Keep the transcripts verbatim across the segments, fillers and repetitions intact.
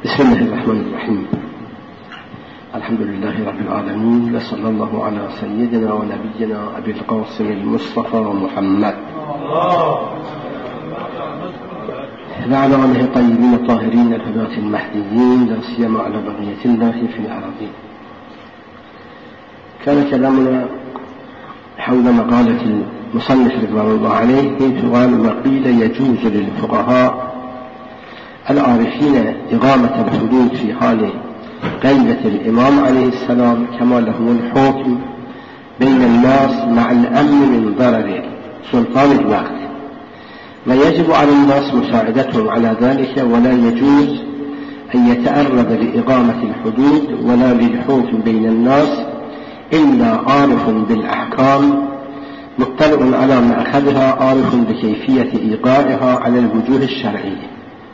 بسم الله الرحمن الرحيم. الحمد لله رب العالمين، وصلى الله على سيدنا ونبينا أبي القاسم المصطفى محمد وعلى آله الطيبين الطاهرين الهداة المهديين، لا سيما على بقية الله في الأراضين. كان كلامنا حول مقالة المصنف رضوان الله عليه في سؤال ما قيل يجوز للفقهاء العارفين إقامة الحدود في حال غيبة الإمام عليه السلام كما له الحكم بين الناس مع الأمن من ضرر سلطان الوقت، ويجب على الناس مساعدتهم على ذلك، ولا يجوز أن يتأرب لإقامة الحدود ولا للحكم بين الناس إلا عارف بالأحكام مطلع على مأخذها عارف بكيفية إيقاعها على الوجوه الشرعية.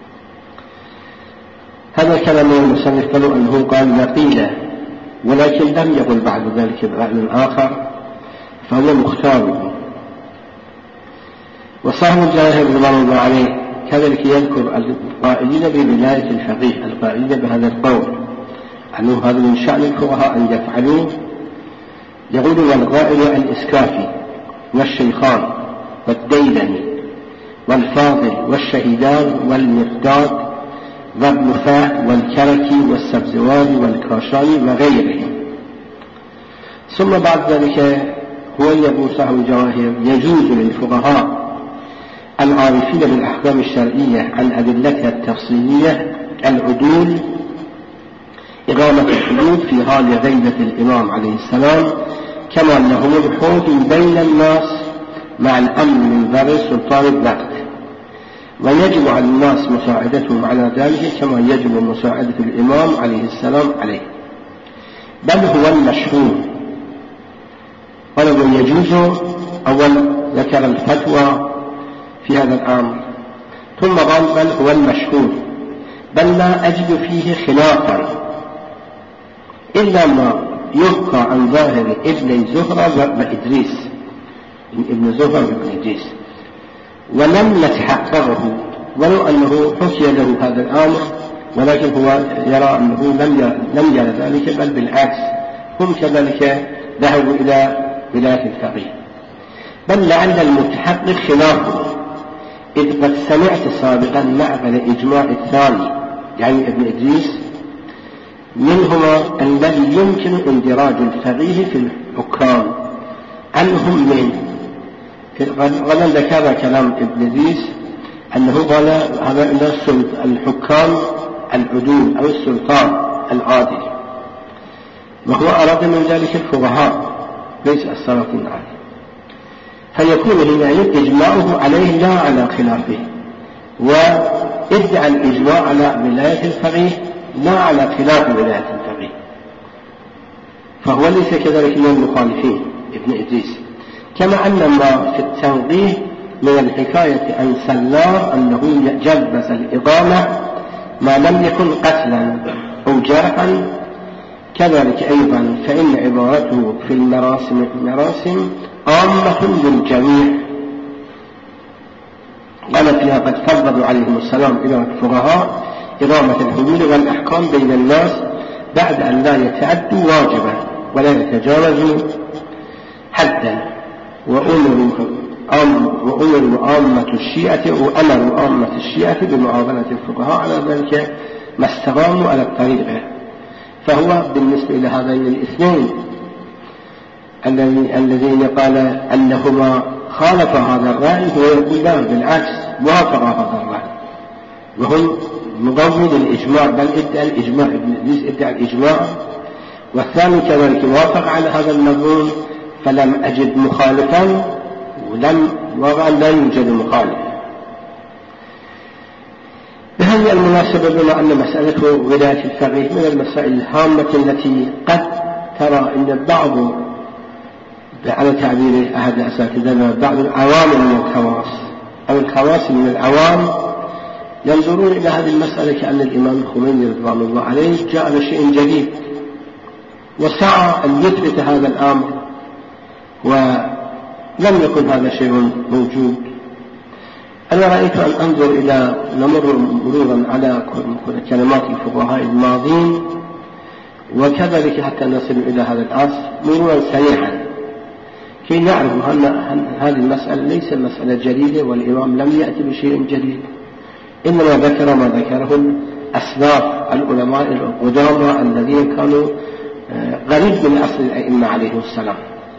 هذا كلام المصنف قالوا أنه قال وقيل، ولكن لم يقل بعد ذلك برأي آخر فهو مختاره. وصاحب الجواهر رضوان الله عليه كذلك يذكر القائلين بولاية الفقيه، القائلين بهذا القول أنه هذا من شأن الفقهاء أن يفعلوه. يقول والقائل الإسكافي والشيخان والديلمي والفاضل والشهيدان والمرداد وابن فهد والكركي والسبزواري والكاشاني وغيرهم. ثم بعد ذلك هو يقول صاحب الجواهر يجوز للفقهاء العارفين بالأحكام الشرعية عن أدلتها التفصيلية العدول إقامة الحدود في حال غيبة الإمام عليه السلام كما أنه الحكم بين الناس مع الأمن من ضرر سلطان الوقت، ويجب على الناس مساعدتهم على ذلك كما يجب مساعدة الإمام عليه السلام عليه، بل هو المشهور. ولو يجوز أول ذكر الفتوى في هذا الأمر، ثم قال بل هو المشهور، بل لا أجد فيه خلافا إلا ما يبقى عن ظاهر ابن زهرة وإدريس، ابن زهرة وابن إدريس، ولم نتحققه ولو أنه حكي له هذا الأمر، ولكن هو يرى أنه لم يرى ذلك، بل بالعكس هم كذلك ذهبوا إلى ولاية الفقيه. بل لعل المتحقق خلافه، إذ قد سمعت سابقا معقل إجماع الثاني يعني ابن إدريس منهما الذي يمكن اندراج الفقيه في الحكام عنهم منه. غدا ذكر كلام ابن إدريس أنه قال هذا الحكام العدول أو السلطان العادل، وهو أراد من ذلك الفقهاء ليس السلاطين عليه، فيكون هنا إجماعه عليه لا على خلافه، وإدعى الإجماع على ولاية الفقيه لا على خلاف ولاية الفقيه، فهو ليس كذلك من المخالفين ابن إدريس. كما أن ما في التنقيه من الحكاية عن سلار أنه جلبس الإقامة ما لم يكن قتلا أو جرحا، كذلك أيضا فإن عبارته في المراسم المراسم عامة للجميع، قال فيها قد فضلوا عليهم السلام إلى الفقهاء إقامة الحدود والأحكام بين الناس بعد أن لا يتعدوا واجبا ولا يتجاوزوا حدا، وأمروا عامة الشيعة وأمروا عامة الشيعة بمعاملة الفقهاء على ذلك ما استقاموا على الطريقة. فهو بالنسبة إلى هذين الاثنين الذين قال أنهما خالف هذا الرأي، هو يقول لا بالعكس وافق هذا الرأي، وهم مضمن الإجماع، بل ادعى الإجماع، ابن إدريس ادعى الإجماع، والثاني كذلك وافق على هذا المضمون، فلم أجد مخالفا ولم وضعا لا يوجد مخالف. بهذه المناسبة بما أن مسألة ولاية الفقيه من المسائل الهامة التي قد ترى أن بعض على تعبير أحد الأساتذة بعض العوام من الخواص أو الخواص من العوام ينظرون إلى هذه المسألة كأن الإمام الخميني رضوان الله عليه جاء بشيء جديد وسعى أن يثبت هذا الأمر، ولم يكن هذا شيء موجود. أنا رأيت أن أنظر إلى نمر مرورا على كلمات الفقهاء الماضين وكذلك حتى نصل إلى هذا العصر مرورا سريعا كي نعرف أن هذه المسألة ليس مسألة جديدة والإمام لم يأتي بشيء جديد، إنما ذكر ما ذكره الأسلاف العلماء القدامى الذين كانوا قريب من أصل الأئمة عليه السلام.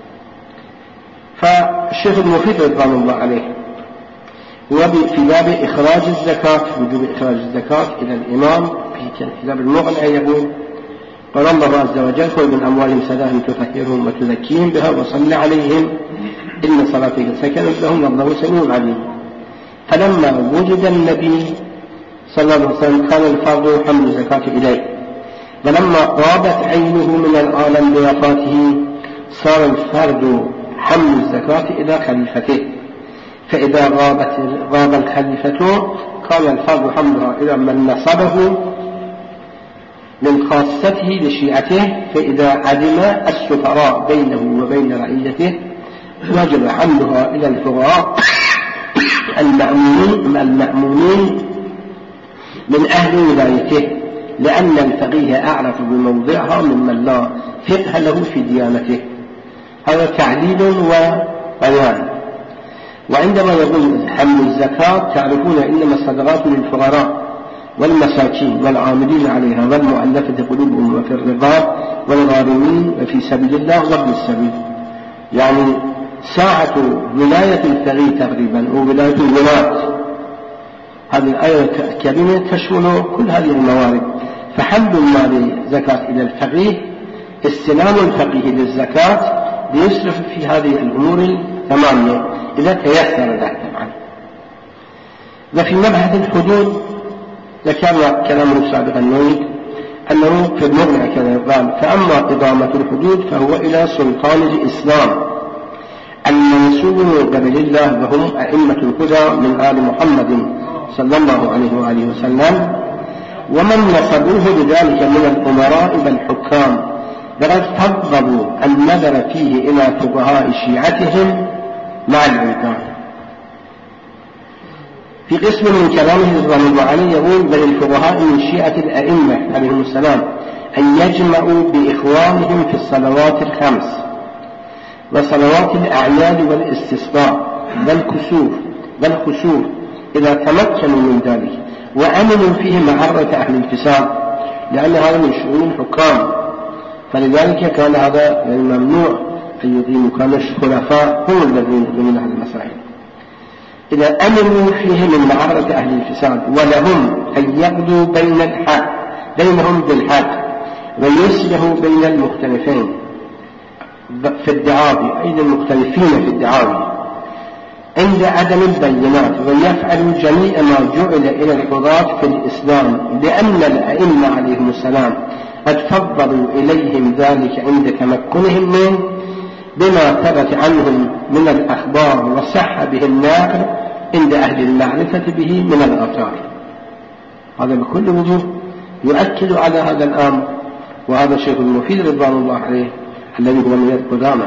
فالشيخ المفيد رضوان الله عليه هو في باب إخراج الزكاة وجوب إخراج الزكاة إلى الإمام في كتاب المغني يقول: قال الله عز وجل: خذ من أموالهم صدقة تطهرهم وتزكيهم بها وصل عليهم إن صلاتك سكن لهم والله سميع عليم. فلما وجد النبي صلى الله عليه وسلم كان الفرض حمل الزكاة إليه، ولما غابت عينه من العالم بوفاته صار الفرض حمل الزكاة إلى خليفته، فإذا غابت غاب الخليفة كان الفرض حملها إلى من نصبه من خاصته لشيعته، فإذا عدم السفراء بينه وبين رعيته وجب حملها إلى الفقراء المأمونين من أهل ولايته، لأن الفقيه أعرف بموضعها ممن لا فقه له في ديانته. هذا تعليل وبيان. وعندما يقول حمل الزكاة تعرفون إنما الصدقات للفقراء والمساكين والعاملين عليها والمؤلفة قلوبهم وفي الرقاب والغارمين وفي سبيل الله وابن السبيل، يعني ساعة ولاية الفقيه تقريبا وولاية الولاة. هذه الآية الكريمة تشمل كل هذه الموارد. فحمل المال زكاة إلى الفقيه استلام الفقيه للزكاة ليصرف في هذه الأمور الثمانية إذا تيسر ذلك طبعا. وفي مبحث الحدود ذكرنا كلامه سابقا نريد أنه في المغنى كذا قال: فأما إقامة الحدود فهو إلى سلطان الإسلام المنسوب من قبل الله وهم أئمة الهدى من آل محمد صلى الله عليه وآله وسلم، ومن نسبوه بذلك من الأمراء والحكام، وقد فضلوا النظر فيه إلى فقهاء شيعتهم مع الإمكان. في قسم من كلامه رضوان الله عليه يقول: بل الفقهاء من شيعة الأئمة عليهم السلام أن يجمعوا بإخوانهم في الصلوات الخمس وصلوات الأعياد والاستسقاء والكسوف والخسوف إذا تمكنوا من ذلك وأمنوا فيه معرة أهل الفساد، لأن هذا من شؤون الحكام، فلذلك كان هذا الممنوع أن يقيموا. كان الخلفاء هم الذين يقيمون هذه المسائل. إذا أمنوا فيه من معرة أهل الفساد ولهم أن يقضوا بين الحق بينهم بالحق ويصلحوا بين المختلفين في الدعاوى، أي المختلفين في الدعاوى عند عدم البينات، ويفعلوا جميع ما جعل إلى القضاة في الإسلام، لأن الأئمة عليهم السلام قد فضلوا إليهم ذلك عند تمكنهم منه بما ثبت عنهم من الأخبار وصح به الناقل عند أهل المعرفة به من الآثار. هذا بكل وجوه يؤكد على هذا الأمر، وهذا الشيخ المفيد رضوان الله عليه الذي هو من القدامى.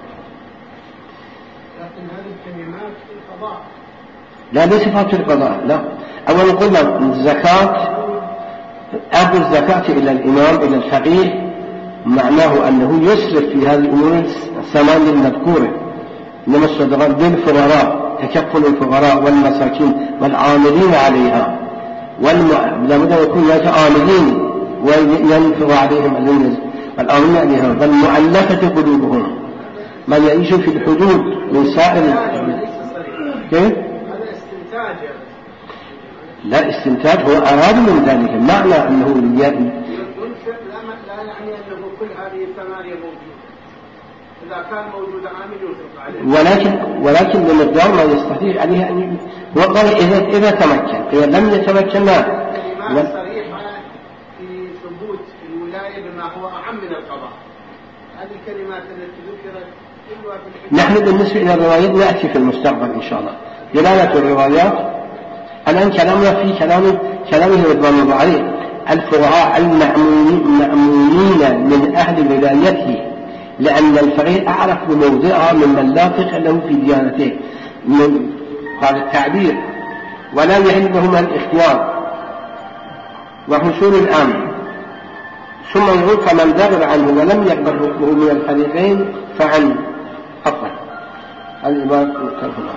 لكن هذه الكلمات في القضاء لا ليس في القضاء، لا. أولا قلنا الزكاة أخذ الزكاة إلى الإمام إلى الفقيه معناه أنه يسرف في هذه الأمور الثمان المذكورة، إنما الصدقات للفقراء، تكفل الفقراء والمساكين والعاملين عليها، ولابد أن يكون هناك عاملين وينفق عليهم العاملين عليها، والمؤلفة قلوبهم من يعيش في الحدود من سائر كيف؟ هذا استنتاج. لا استنتاج، هو أراد من ذلك معنى أنه ينفق، لا يعني أنه كل هذه الثمانية موجودة، إذا كان موجود عامل ينفق عليه، ولكن ولكن بمقدار ما يستطيع عليه أن وقال إذا إذا تمكن، إذا لم يتمكن لا. كلمات صريحة في ثبوت الولاية بما هو أعم من القضاء. هذه الكلمات التي ذكرت نحن بالنسبة إلى الروايات نأتي في المستقبل إن شاء الله. دلالة الروايات الآن كلامنا في كلام كلامه رضوان الله عليه الفقهاء المأمونين من أهل ولايته، لأن الفقيه أعرف بموضعها ممن لا فقه له في ديانته. من هذا التعبير ولا يحل لهما الاختيار وحصول الأمر، ثم يقول فمن ذبر عنه ولم يقبل حكمه من الفريقين فعن أفضل الإبارة والترهما.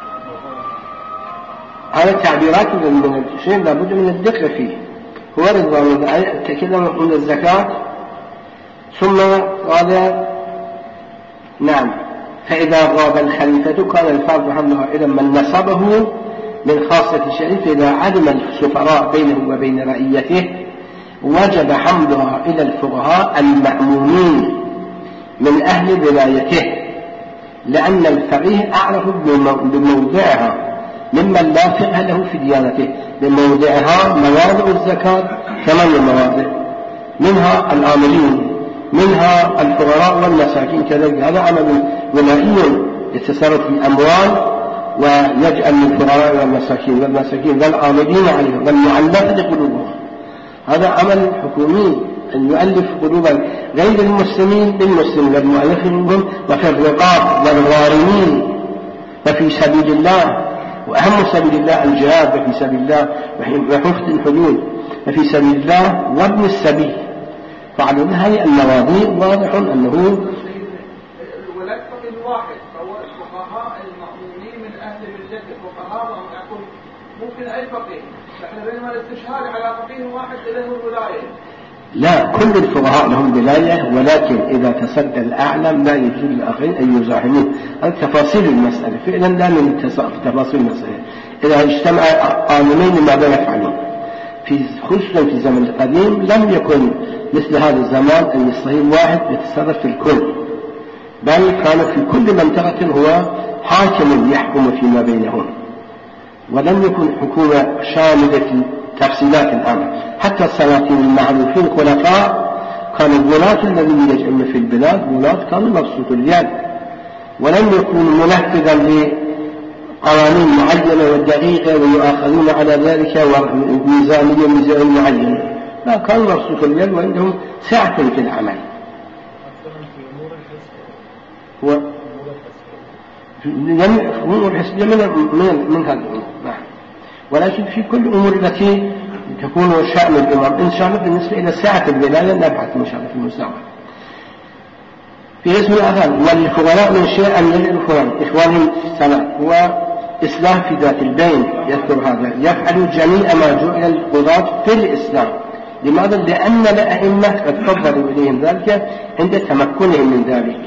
هذا تعبيرات من الشيء لابد من الدقة فيه. هو رضوان تكلم من الزكاة ثم قال نعم فإذا غاب الخليفة كان الفرض حملها إلى من نصبه من خاصة الشريف. إذا علم السفراء بينه وبين رعيته وجب حملها إلى الفقهاء المأمونين من أهل ولايته، لأن الفقيه أعرف بموضعها ممن لا فقه له في ديانته. بموضعها مواضع الزكاة ثمان مواضع، منها الآمرين، منها الفقراء والمساكين كذلك. هذا عمل ولائي يتصرف في الأموال ويجعل للفقراء والمساكين والمساكين والآمرين عليهم والمعلقة قلوبهم. هذا عمل حكومي أن يؤلف قلوب غير المسلمين بالمسلمين والمؤلفين وفي الرقاب والغارمين وفي سبيل الله. وأهم سبيل الله الجهاد في سبيل الله وحفظ الحدود وفي سبيل الله وابن السبيل. فعلى هذه المواضيع واضح أنه الولاء فقيه واحد، فهو الفقهاء المأمونين من أهل ملة الفقهاء وأقول ممكن أي فقيه، نحن بينما الاستشهاد على فقيه واحد له الولاية. لا، كل الفقهاء لهم ولاية، ولكن إذا تصدى الأعلم لا يجوز للآخرين أن يزاحموه. هذه تفاصيل المسألة فعلا لا من تفاصيل المسألة. إذا اجتمع عالمين ماذا يفعلون؟ في خصوصا في الزمن القديم لم يكن مثل هذا الزمان أن يستطيع واحد يتصرف في الكل، بل كان في كل منطقة هو حاكم يحكم فيما بينهم، ولم يكن حكومة شاملة في تفصيلات الأمر. حتى السلاطين المعروفين خلفاء كانوا الولاة الذين يجعلون في البلاد ولاة كانوا مبسوط اليد، ولم يكونوا منفذا لقوانين معينة ودقيقة ويؤاخذون على ذلك وميزانية ميزانية معينة. لا، كانوا مبسوط اليد وعندهم سعة في العمل. هو أمور الحسبية من من من هذا الأمور، نعم. ولكن في كل الأمور التي تكون شأن الإمام إن شاء الله بالنسبة إلى ساعة الولاية نبحث إن شاء الله في المستقبل. في اسم الأذان وللفقراء من شيء أن يجعل فلان إخوانهم في الصلاة هو إصلاح في ذات البين. يذكر هذا يفعل جميع ما جعل القضاة في الإسلام. لماذا؟ لأن الأئمة قد فضلوا إليهم ذلك عند تمكنهم من ذلك.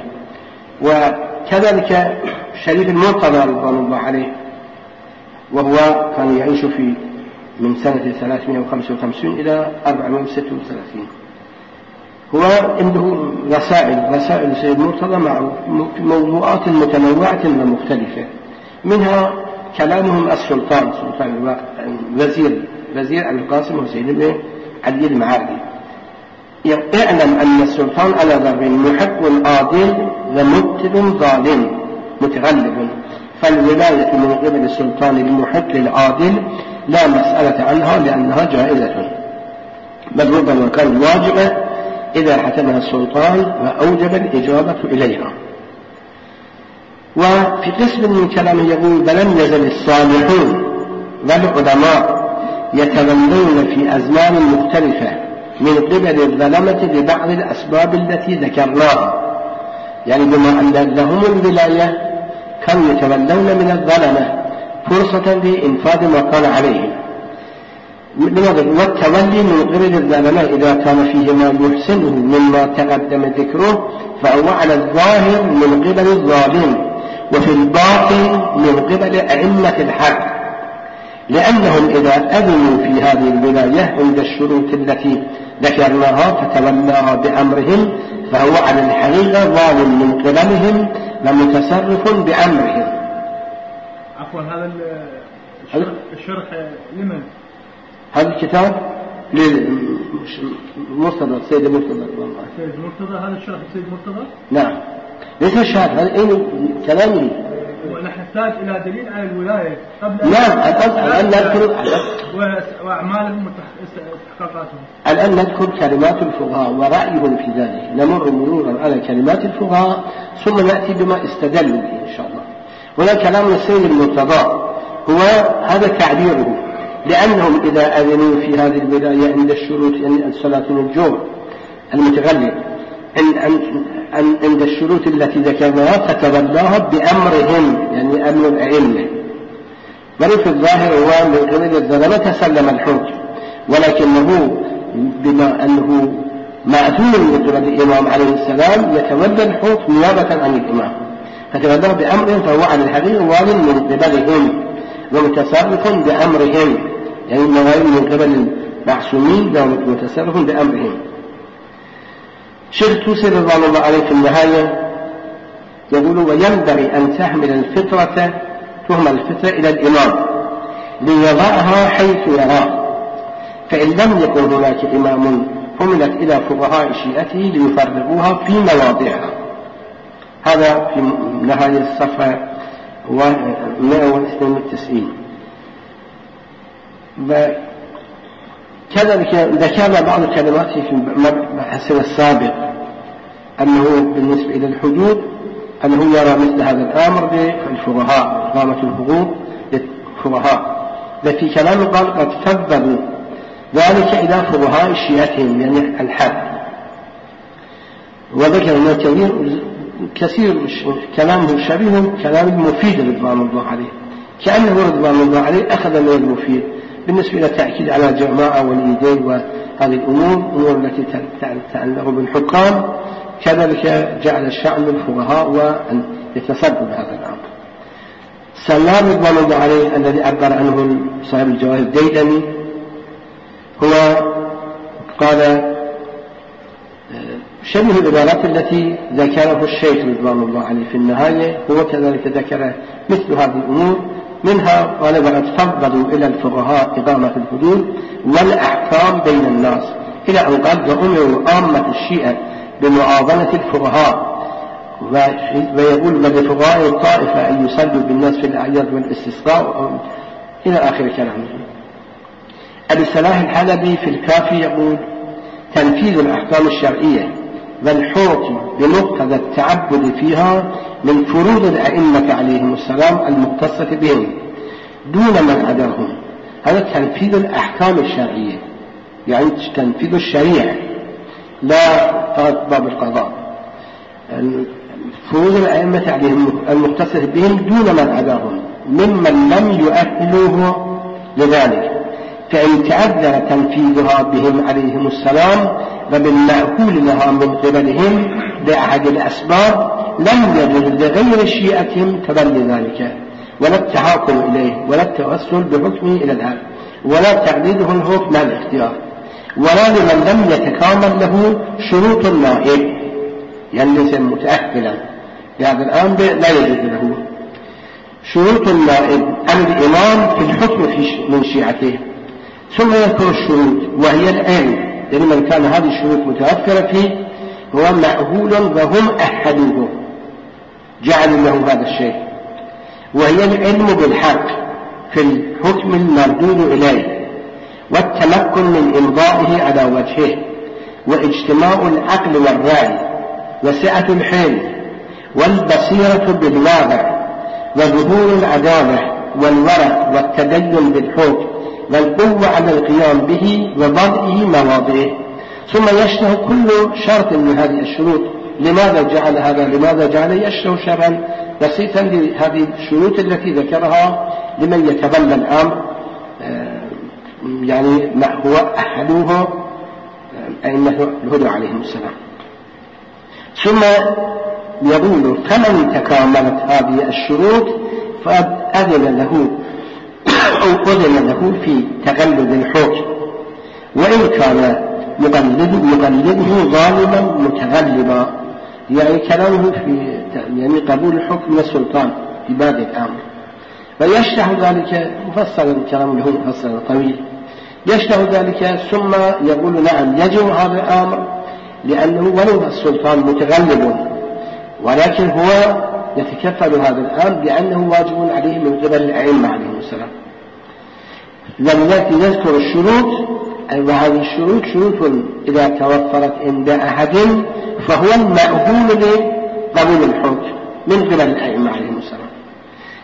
وكذلك الشريف المرتضى رضوان الله عليه، وهو كان يعيش في من سنة ثلاثمائة وخمسة وخمسين إلى أربعمائة وستة وثلاثين. هو عنده رسائل رسائل السيد مرتضى معروف في موضوعات متنوعة ومختلفة، منها كلامهم السلطان سلطان وزير وزير القاسم حسين بن علي المعادي. اعلم أن السلطان على ضربين محق عادل ومبتل ظالم متغلب، فالولاية من قبل السلطان المحق العادل لا مسألة عنها لأنها جائزة، بل ربما كان واجبة إذا حكمها السلطان وأوجب الإجابة إليها. وفي قسم من كلامه يقول ولم يزل الصالحون والعلماء يتولون في أزمان مختلفة من قبل الظلمة ببعض الأسباب التي ذكرناها، يعني بما أن لهم الولاية كانوا يتولون من الظلمة فرصة لإنفاذ ما كان عليهم. والتولي من قبل الظلمة إذا كان فيه ما يحسنه مما تقدم ذكره فهو على الظاهر من قبل الظالم، وفي الباطن من قبل أئمة الحق، لأنهم إذا أذنوا في هذه الولاية عند الشروط التي ذكرناها فتولاها بأمرهم فهو على الحقيقة ظالم من قبلهم ومتصرف بأمرهم. عفوا، هذا الشرح لمن؟ هذا الكتاب للمرتضى السيد المرتضى. السيد المرتضى، هذا الشرح السيد المرتضى؟ نعم، ليس الشرح، هذا أين كلامي. ونحتاج إلى دليل على الولاية قبل. نعم، الآن نذكر وأعمالهم واستحقاقاتهم. الآن نذكر كلمات الفقهاء ورأيهم في ذلك، نمر مرورا على كلمات الفقهاء ثم نأتي بما استدلوا به إن شاء الله. هنا كلام السيد المرتضى هو هذا تعبيره، لأنهم إذا أذنوا في هذه الولاية عند الشروط، يعني صلاة الجمعة المتغلب عند الشروط التي ذكرناها فتولاها بأمرهم، يعني أمر الأئمة. بل في الظاهر هو من قبل الظلمة تسلم الحكم، ولكنه بما أنه مأذون من قبل الإمام عليه السلام يتولى الحكم نيابة عن الإمام، فتولاه بأمرهم، فهو على الحقيقة وال من قبلهم ومتصرف بأمرهم، يعني موالي من قبل المعصومين ومتصرف بأمرهم. شيخ توسي رضوان الله عليه في النهاية يقول: وينبغي أن تحمل الفطرة تهم الفطرة إلى الإمام ليضعها حيث يراه، فإن لم يكن هناك إمام حملت إلى فقهاء شيئته ليفرغوها في مواضعها. هذا في نهاية الصفحة مئة واثنين وتسعين. كذلك ذكرنا بعض الكلمات في المبحث السابق أنه بالنسبة إلى الحدود أنه يرى مثل هذا الأمر بالفقهاء، إقامة الحدود للفقهاء، في كلام قال قد فضلوا ذلك إلى فقهاء شيعتهم، يعني الحد. وذكر أنه كثير كلامه شبيه كلام المفيد رضوان الله عليه، كأنه رضوان الله عليه أخذ من المفيد بالنسبة إلى التأكيد على الجماعة والإيدين وهذه الأمور الأمور التي تتعلق بالحكام، كذلك جعل الشأن للفقهاء وأن يتصدوا بهذا الأمر. سلام رضوان الله عليه الذي عبر عنه صاحب الجواهر الديلمي هو قال شبه العبارات التي ذكره الشيخ رضوان الله عليه في النهاية، هو كذلك ذكر مثل هذه الأمور، منها قال: وقد فضلوا إلى الفقهاء إقامة الحدود والأحكام بين الناس، إلى أن قال: وأمروا عامة الشيعة بمعاونة الفقهاء، ويقول لفقهاء الطائفة أن يصلوا بالناس في الأعياد والاستسقاء، إلى آخر كلامه. أبي صلاح الحلبي في الكافي يقول: تنفيذ الأحكام الشرعية والحكم بمقتضى التعبد فيها من فروض الأئمة عليهم السلام المختصة بهم دون من أداهم. هذا تنفيذ الأحكام الشرعية، يعني تنفيذ الشريعة لا فقط باب القضاء. فروض الأئمة عليهم المختصة بهم دون من أداهم ممن لم يؤهلوه لذلك، فإن تعذر تنفيذها بهم عليهم السلام وبالمأهول لها من قبلهم بأحد الأسباب لم يجوز لغير شيئتهم تبني ذلك ولا التحاكم إليه ولا التوسل بحكمه إلى الآن ولا تعديده الحكم مع الاختيار، ولا لمن لم يتكامل له شروط النائب، يعني ليس متأهلا لهذا الأمر لا يجوز له شروط النائب عن الإمام في الحكم من شيعته. ثم يذكر الشروط وهي العلم، يعني من كان هذه الشروط متوفرة فيه هو مأهول وهم أحدوه جعلوا له هذا الشيء، وهي العلم بالحق في الحكم المردود إليه، والتمكن من إمضائه على وجهه، واجتماع العقل والرأي، وسعة الحلم، والبصيرة بالواقع، وظهور العدالة والورع والتدين بالحكم، والقوة على القيام به وضبطه مواضعه. ثم يشرح كل شرط من هذه الشروط لماذا جعل هذا، لماذا جعل يشرح شرعا بسيطا لهذه الشروط التي ذكرها لمن يتبنى الأمر، يعني ما هو أحدوه أئمة الهدى عليهم السلام. ثم يقول: فمن تكاملت هذه الشروط فقد أذن له أو أذن له في تقلد الحكم، وإن كان يقلده ظالما متغلبا، يعني كلامه في يعني قبول الحكم من السلطان في باب الأمر. فيشرح ذلك مفصلا، كلام له مفصل طويل يشرح ذلك، ثم يقول: نعم يجب هذا الأمر لأنه ولو السلطان متغلب ولكن هو يتكفل هذا الأمر لأنه واجب عليه من قبل الأئمة عليهم السلام. لم يأتي يذكر الشروط، وهذه الشروط شروط إذا توفرت عند أحد فهو المأهول لقبول الحكم من قبل الأئمة عليهم السلام.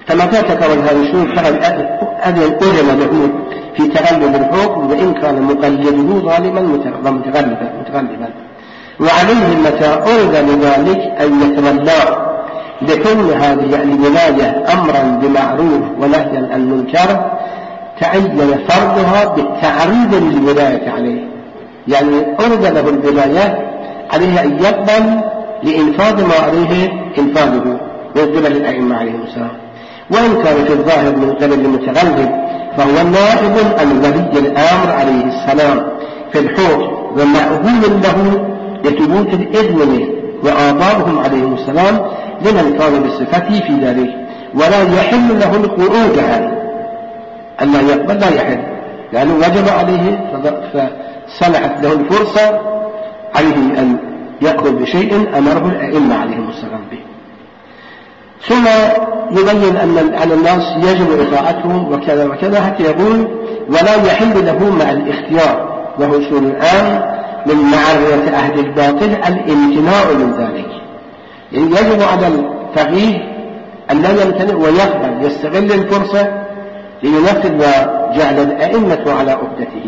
فمتى تكون هذا الشروط فقد أذن له في تغلب الحكم وإن كان مقلده ظالما متغلبا متغلبا وعليه متى أرد لذلك أن يتولى لكون هذه الولاية أمرا بمعروف ونهيا عن منكر تعين فرضها بالتعريض للولاية عليه، يعني أرد له الولاية عليه أن يقبل لإنفاذ ما عليه إنفاذه من قبل الأئمة عليهم السلام، وإن كان في الظاهر من قبل المتغلب فهو نائب عن ولي الأمر عليه السلام في الحكم ومأهول له لثبوت الإذن له وآبائهم عليهم السلام لمن كان بصفته في ذلك، ولا يحل له الخروج عنه، ألا يقبل لا يحل لأنه وجب عليه فصلحت له الفرصة عليه أن يقبل بشيء أمره الأئمة عليهم السلام به. ثم يبين أن على الناس يجب إطاعتهم وكذا وكذا حتى يقول ولا يحل له مع الاختيار، وهو شؤون الآن من معرية أهل الباطل الامتناع من ذلك، يعني يجب على الفقيه أن لا يمتنع ويقبل يستغل الفرصة لينفذ وجعل الأئمة على عهدته.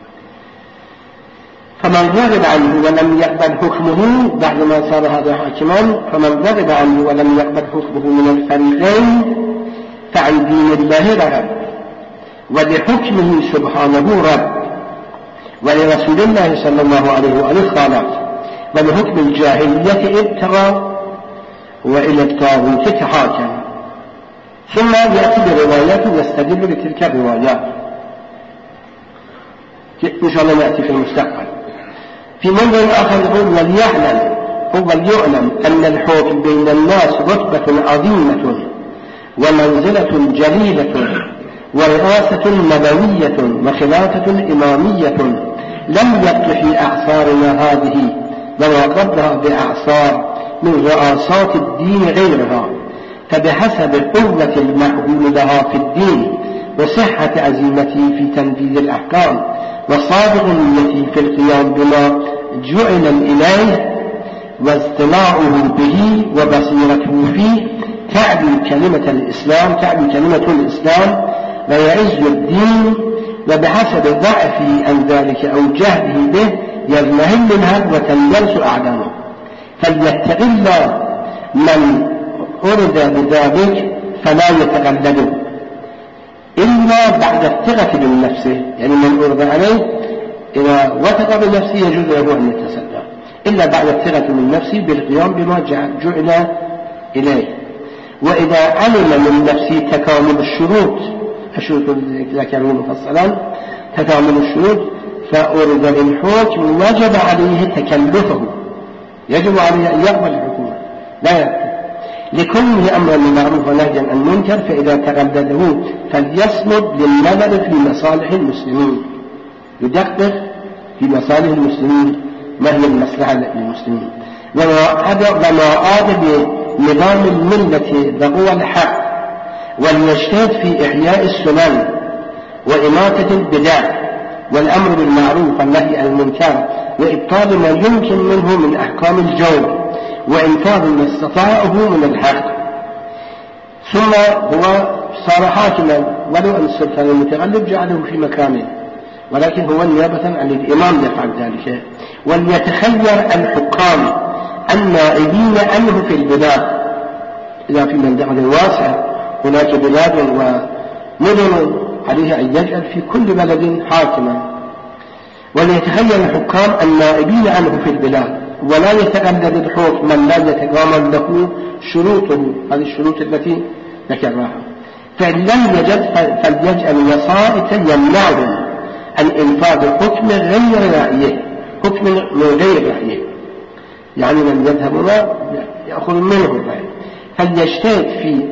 فمن رغب عنه ولم يقبل حكمه بعدما صار هذا حاكما، فمن رغب عنه ولم يقبل حكمه من الفريقين فعن دين الله رغب ولحكمه سبحانه رب ولرسول الله صلى الله عليه وآله خالف ولحكم الجاهلية ابتغى وإلى الطاغوت تحاكم. ثم يأتي بروايات ويستدل بتلك الروايات إن شاء الله يأتي في المستقبل. في منظر آخر يقول وليعلم هو وليعلم أن الحكم بين الناس رتبة عظيمة ومنزلة جليلة ورئاسة نبوية وخلافة إمامية لم يبق في أعصارنا هذه وما قبلها بأعصار من رئاسات الدين غيرها، فبحسب قوة المأهول لها في الدين وصحة عزيمته في تنفيذ الأحكام وصادق نيته في القيام بما جعل إليه واستماعه به وبصيرته فيه تعلو كلمة الإسلام تعلو كلمة الإسلام ويعز الدين، وبحسب ضعفه عن ذلك أو جهله به يضمهل منها وتنجلس أعلامه. فليتق الله من أرد بذلك فلا يتقلده إلا بعد الثقة بنفسه، يعني من أرد عليه إذا وثق بنفسه يجوز له أن يتصدى إلا بعد الثقة من نفسه بالقيام بما جعل إليه. وإذا علم من نفسه تكامل الشروط الشروط ذكروا مفصلا تكامل الشروط فأرد للحكم وجب عليه تكلفه، يجب عليه أن يقبل الحكومة لا يقبل لكونه أمر بالمعروف ونهيا عن المنكر، فإذا تغلده فليصمد للنظر في مصالح المسلمين، يدقق في مصالح المسلمين ما هي المصلحة للمسلمين، وما عاد بنظام الملة ذو الحق، وليجتهد في إحياء السنن وإماتة البدع والأمر بالمعروف والنهي عن المنكر وإبطال ما يمكن منه من أحكام الجور وإنفاذ ما استطاعه من الحق. ثم هو صار حاكما ولو أن السلطان المتغلب جعله في مكانه، ولكن هو نيابة عن الإمام يفعل ذلك. وليتخير الحكام النائبين عنه في البلاد، إذا في منطقة واسعة هناك بلاد ومدن عليه أن يجعل في كل بلد حاكما، وليتخير الحكام النائبين عنه في البلاد ولا يتقلد الحكم من لا يتكامل له شروطه، هذه الشروط التي ذكرناها. فإن لم يجد فليجعل وسائط يمنعهم عن إنفاذ حكم غير رأيه، حكم من غير رأيه، يعني من يذهب ما يأخذ منه الرأي، فليجتهد في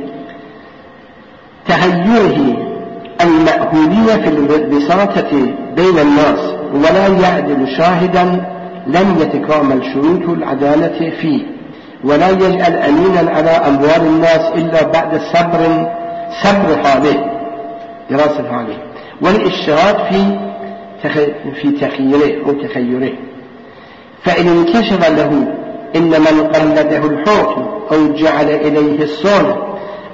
تهيئه المأهولين في البساطة بين الناس ولا يعدل شاهدا لم يتكامل شروط العدالة فيه، ولا يجعل أمينا على أموال الناس إلا بعد صبر صبر حاله دراسة حاله والإشراف في في تخييره أو تخيره. فإن انكشف له إن من قلده الحكم أو جعل إليه الصنع أو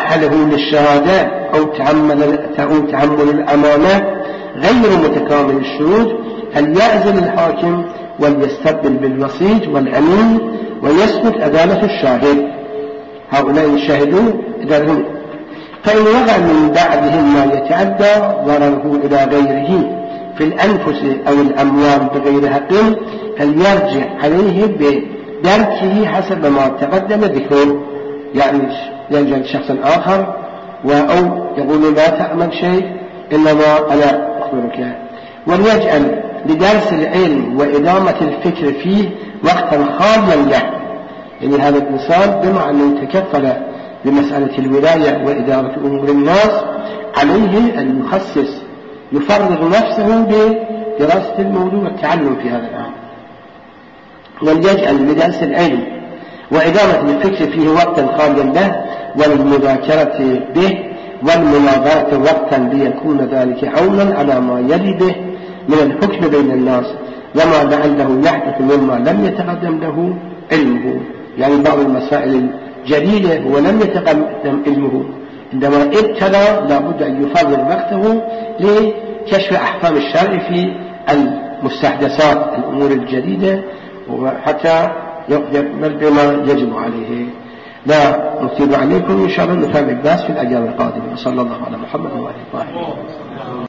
تأهله للشهادة أو تعمل أو تعمل الأمانة غير متكامل الشروط فليعزل الحاكم وليستبدل بالوسيط والأمين ويثبت عدالة الشاهد. هؤلاء الشاهدون إذا فإن وقع من بعدهم ما يتعدى ضرره إلى غيره في الأنفس أو الأموال بغير حق فليرجع عليه بدركه حسب ما تقدم ذكره، يعني يرجع لشخص آخر أو يقول لا تعمل شيء إنما أنا أخبرك، وليجعل لدرس العلم وإدامة الفكر فيه وقتا خاليا له. يعني هذا الإنسان بما أنه يتكفل بمسألة الولاية وإدارة أمور الناس عليه أن يخصص يفرغ نفسه بدراسة الموضوع والتعلم في هذا الأمر، وليجعل لدرس العلم وإدامة الفكر فيه وقتا خاليا له والمذاكرة به والمناظرة وقتا ليكون ذلك عونا على ما يلي به من الحكم بين الناس وما لعله يحدث مما لم يتقدم له علمه. يعني بعض المسائل الجليلة هو لم يتقدم علمه، عندما ابتلى لابد أن يفضل وقته لكشف أحكام الشرع في المستحدثات الأمور الجديدة وحتى يقبل بما يجب عليه. لا نطيب عليكم إن شاء الله نتابع الباس في الأيام القادمة. صلى الله على محمد وآله وصحبه.